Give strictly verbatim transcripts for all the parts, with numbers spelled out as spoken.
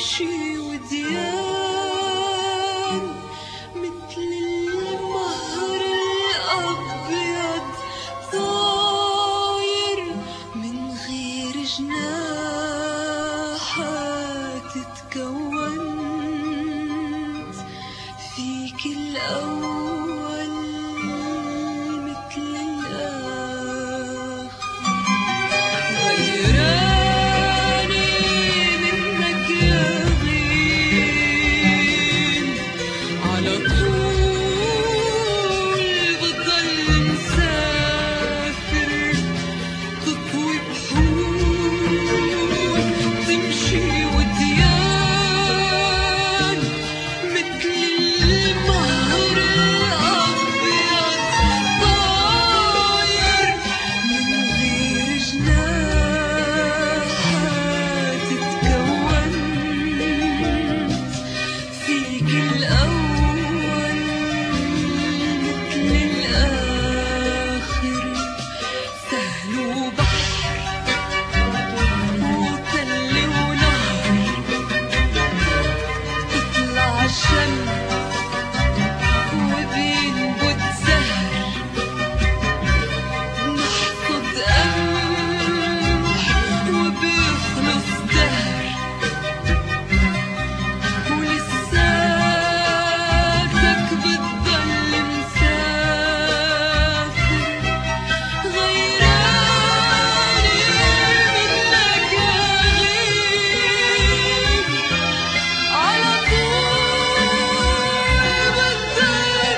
تمشي وديان مثل المهر الأبيض طاير من غير جناحات تكونت فيك الأول مثل الآخر. غيراني منك يا غيم على طول بضل مسافر تطوي بحور تمشي وديان مثل المهر الأبيض طاير من غير جناحات تكونت فيك الأول مثل الآخر. سهل وبحر وتل ونهر تطلع الشمس وبينبت زهر نحصد قمح وبيخلص دهر ولساتك بتضل مسافر. غيراني منك يا غيم على طول بتضل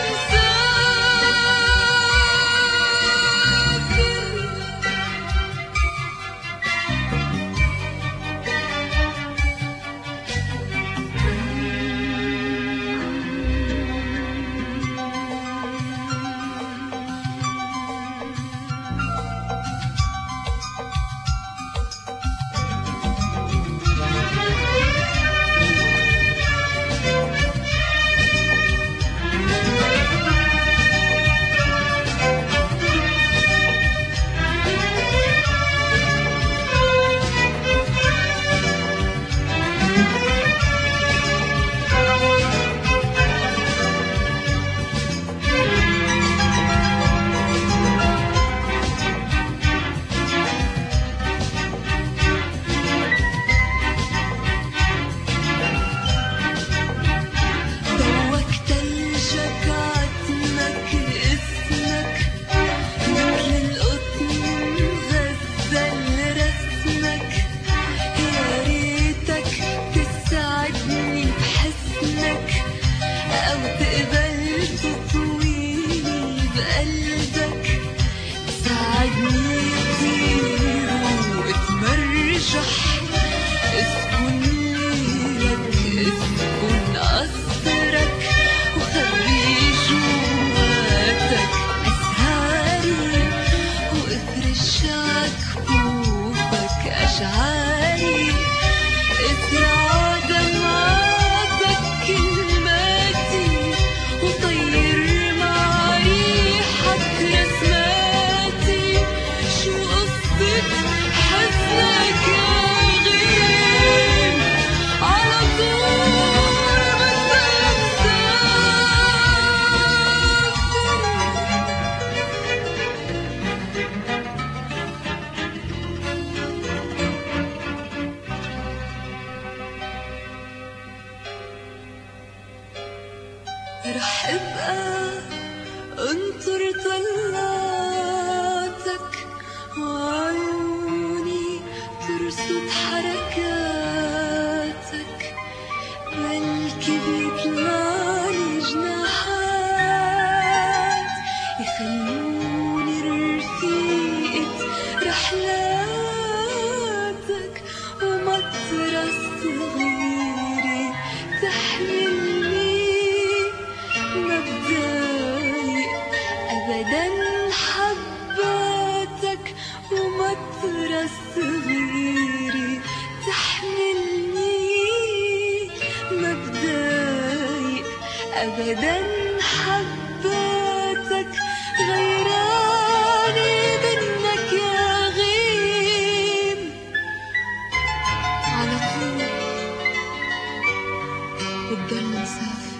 ضوك تلجك عتمك اسمك مثل القطن غزل رسمك. يا ريتك تسعدني بحسنك أو تقبل تطويني بقلبك. تساعدني كتير واتمرجح اسكن ليلك اسكن قصرك وخبي جواتك أسهاري وافرش عكفوفك أشعاري. ازرع دمعاتك كلماتي وطير مع ريحك رسماتي. شو قصة حزنك يا غيم على طول بتضل مسافر. رح ابقى انطر طلاتك وعيوني ترصد حركاتك. بلكي بيطلعلي جناحات يخلوني رفيقة رحلاتك ومطرة صغيرة تحملني. ما بضايق أبداً حباتك ومطرة صغيرة تحملني. ما بضايق أبداً حباتك. غيراني منك يا غيم على طول الجنة نسافر.